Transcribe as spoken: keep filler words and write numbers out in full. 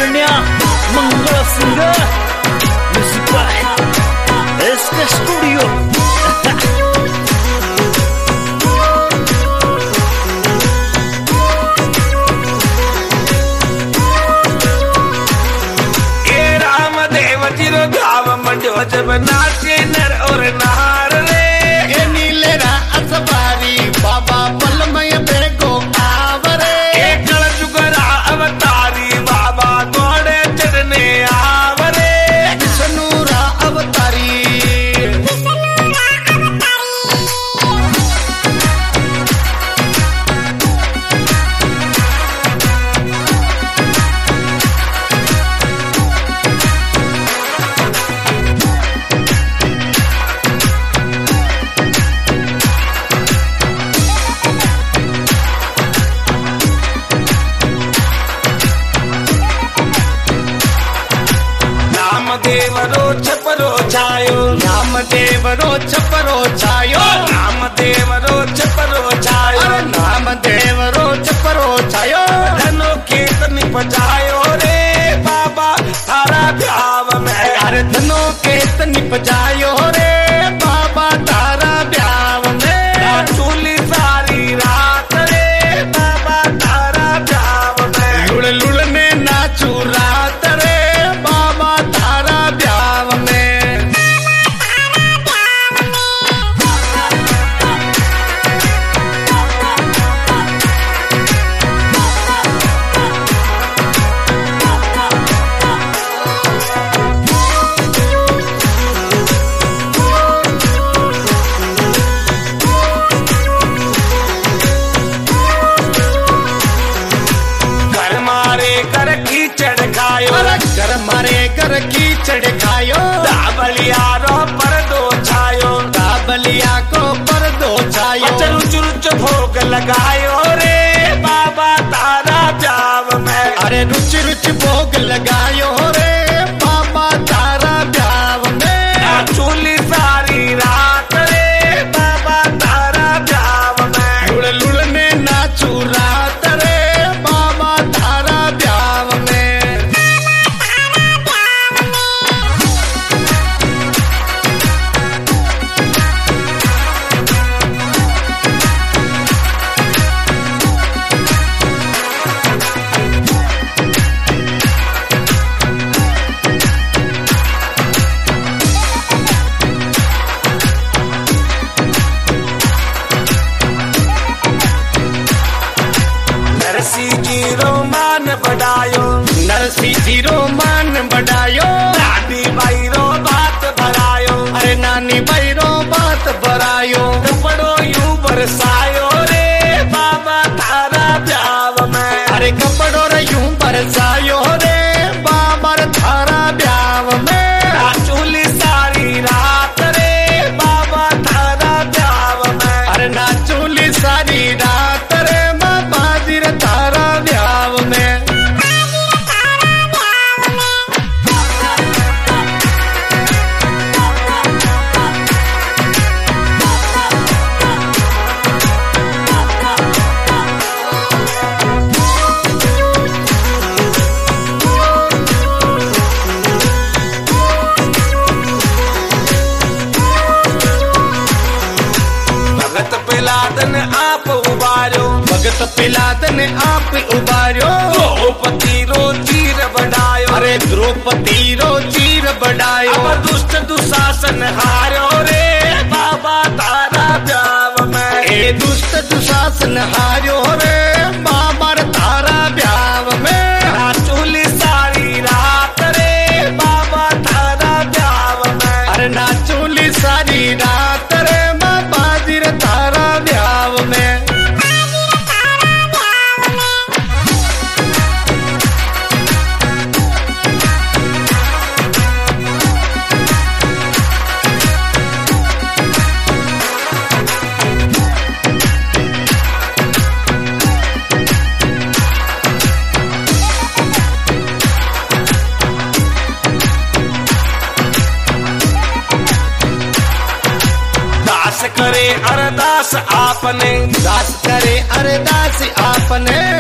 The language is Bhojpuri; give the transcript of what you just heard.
करण्या Mangal Singh music by S K studio. गाव मंडो जब नाचे नर और नार रे ये नीले रा असबारी बाबा पलमय बेगो आवरे ये कल जुगरा अवतारी बाबा गोड़े चढ़ने आवरे विष्णुरा अवतारी देवरो छपरो छायो नाम देवरो छपरो छायो नाम देवरो छपरो छायो नाम देवरो छपरो छायो धनो खेत निपजायो रे बाबा थारा ब्याव में अरे धनो खेत निपजायो रे बाबा तारा ब्याव में चूली सारी रात रे बाबा तारा ब्याव में लुड़ लुड़ में नाचू रात रे बाबा तारा ब्याव में घर मारे कर कीचड़ खायो कर मारे कर कीचड़ खायो दाबलिया रो पर दो छायो दाबलिया को पर दो छायो अचल चुरुच भोग लगायो रे बाबा तारा ब्याव में अरे रुच रुच भोग लगायो रे बाबा तारा ब्याव में चूली सारी रात रे बाबा तारा ब्याव में लुड़ लुड़ में नाचू रात रे बाबा तारा ब्याव में नरसी जी रो मान बढ़ायो नरसी जीरो मान बढ़ायो दादी भाई रो बात भरायो अरे नानी बैरो बात बरायो कपड़ो यूं बरसायो रे बाबा तारा ब्याव में अरे कपड़ो रे यूं बरसायो रे बाबा तारा ब्याव में चूली सारी रात रे बाबा तारा ब्याव में अरे नाचूली सारी रात रे बाबा जीर तारा ब्याव में भगत पिलादन आप उबारो भगत पिलादन आप उबारो द्रौपदी रो चीर बढ़ायो अरे द्रौपदी रो चीर बढ़ायो अब दुष्ट दुशासन हारो रे बाबा तारा ब्याव में ए दुष्ट दुशासन हारो रे बाबा तारा ब्याव में चूली सारी रात रे बाबा तारा ब्याव में अरे नाचूली सारी रात रे बाबा जीर तारा ब्याव में दास करे अरदास आपने दास करे अरदास आपने